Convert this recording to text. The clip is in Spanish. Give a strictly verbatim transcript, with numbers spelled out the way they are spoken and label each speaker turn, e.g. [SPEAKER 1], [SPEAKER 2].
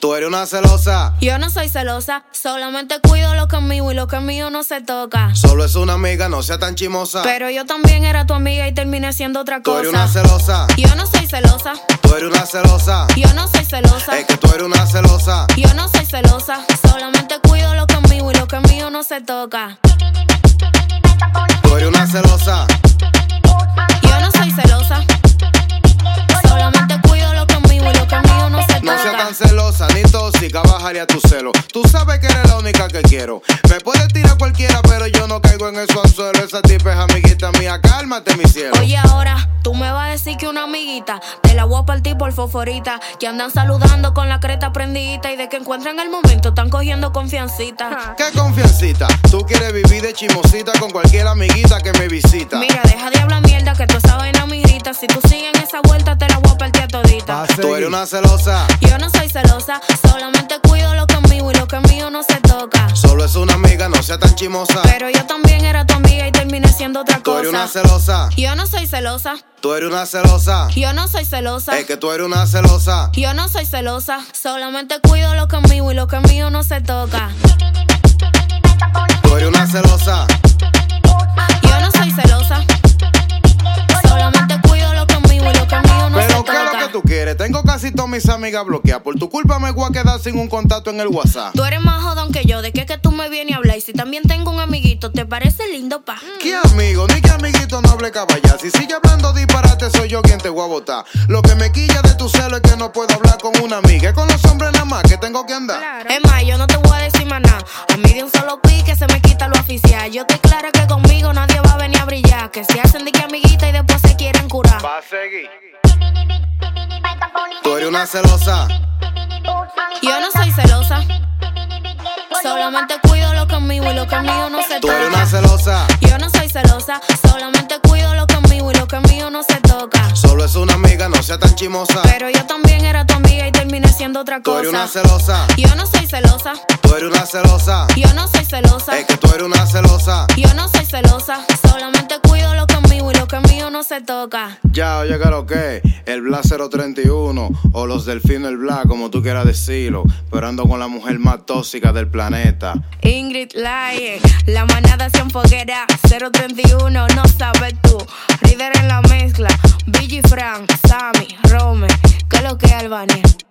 [SPEAKER 1] Tú eres una celosa.
[SPEAKER 2] Yo no soy celosa, solamente cuido lo que es mío y lo que es mío no se toca.
[SPEAKER 1] Solo es una amiga, no sea tan chimosa.
[SPEAKER 2] Pero yo también era tu amiga y terminé siendo otra
[SPEAKER 1] Tú
[SPEAKER 2] cosa.
[SPEAKER 1] eres una celosa.
[SPEAKER 2] Yo no soy celosa.
[SPEAKER 1] Tú eres una celosa.
[SPEAKER 2] Yo no soy celosa.
[SPEAKER 1] Es que tú eres una celosa.
[SPEAKER 2] Yo no soy celosa, solamente cuido lo que es mío y lo que es mío no se toca.
[SPEAKER 1] Tú eres una celosa.
[SPEAKER 2] Yo no soy celosa, solamente cuido lo que es mío y lo que es mío no se toca.
[SPEAKER 1] No seas tan celosa ni tóxica, bájale a tu celo. Tú sabes que eres la única que quiero. Me puedes tirar cualquiera, pero yo no caigo en esos anzuelos. Esa tipa es amiguita mía, cálmate mi cielo.
[SPEAKER 2] Oye, ahora tú me vas a decir que una amiguita te la voy a partir por fosforita, que andan saludando con la creta prendidita y de que encuentran el momento están cogiendo confiancita.
[SPEAKER 1] ¿Qué confiancita? Tú quieres vivir de chimosita con cualquier amiguita que me visita.
[SPEAKER 2] Mira, deja de hablar mierda que tú esa vaina me irrita. Si tú sigues en esa vuelta te la voy a partir a todita.
[SPEAKER 1] Tú eres una celosa.
[SPEAKER 2] Yo no soy celosa, solamente cuido lo que es mío y lo que es mío no se toca.
[SPEAKER 1] Solo es una amiga, no sea tan chimosa.
[SPEAKER 2] Pero yo también era tu amiga y terminé siendo otra
[SPEAKER 1] Tú
[SPEAKER 2] cosa.
[SPEAKER 1] eres una celosa.
[SPEAKER 2] Yo no soy celosa.
[SPEAKER 1] Tú eres una celosa.
[SPEAKER 2] Yo no soy celosa.
[SPEAKER 1] Es que tú eres una celosa.
[SPEAKER 2] Yo no soy celosa, solamente cuido lo que es mío y lo que es mío no se toca.
[SPEAKER 1] Tú eres una celosa.
[SPEAKER 2] Yo no soy celosa, solamente cuido lo que es mío y lo que es mío no se
[SPEAKER 1] Pero
[SPEAKER 2] toca.
[SPEAKER 1] ¿qué es lo que tú quieres? Tengo casi todas mis amigas bloqueadas. Por tu culpa me voy a quedar sin un contacto en el WhatsApp.
[SPEAKER 2] Tú eres más jodón que yo, ¿de qué que tú me vienes a hablar? Y si también tengo un amiguito, ¿te parece lindo, pa?
[SPEAKER 1] ¿Qué amigo? Ni que amiguito no hable caballá. Si sigue hablando disparate, soy yo quien te voy a botar. Lo que me quilla de tu celo es que no puedo hablar con una amiga. Es con los hombres nada más que tengo que andar.
[SPEAKER 2] Claro. Es más, yo no te voy a decir más nada. A mí de un solo pique se me quita lo oficial. Yo estoy clara que conmigo nadie va a venir a brillar. Que se hacen de que amiguita y después se quieren curar.
[SPEAKER 1] Va a seguir. Tú eres una celosa.
[SPEAKER 2] Yo no soy celosa, solamente cuido lo que es mío y lo que es mío no se
[SPEAKER 1] Tú eres una
[SPEAKER 2] toca.
[SPEAKER 1] celosa.
[SPEAKER 2] Yo no soy celosa, solamente cuido lo que es mío y lo que es mío no se toca.
[SPEAKER 1] Solo es una amiga, no sea tan chimosa.
[SPEAKER 2] Pero yo también era tu amiga y terminé siendo otra
[SPEAKER 1] Tú
[SPEAKER 2] cosa.
[SPEAKER 1] eres una celosa.
[SPEAKER 2] Yo no soy celosa,
[SPEAKER 1] Tú eres una celosa.
[SPEAKER 2] yo no soy celosa.
[SPEAKER 1] Es que tú eres una celosa.
[SPEAKER 2] Yo no soy celosa, solamente cuido lo que es mío y lo que es mío no se toca.
[SPEAKER 1] Ya, oye, que lo que el Black cero treinta y uno o los Delfines el Black, como tú quieras decirlo. Pero ando con la mujer más tóxica del planeta.
[SPEAKER 2] Ingrid Laye, la manada se enfoguera. cero treinta y uno, no sabes tú. Líder en la mezcla, Billy Frank, Sammy, Rome. ¿Qué es lo que es, Albania?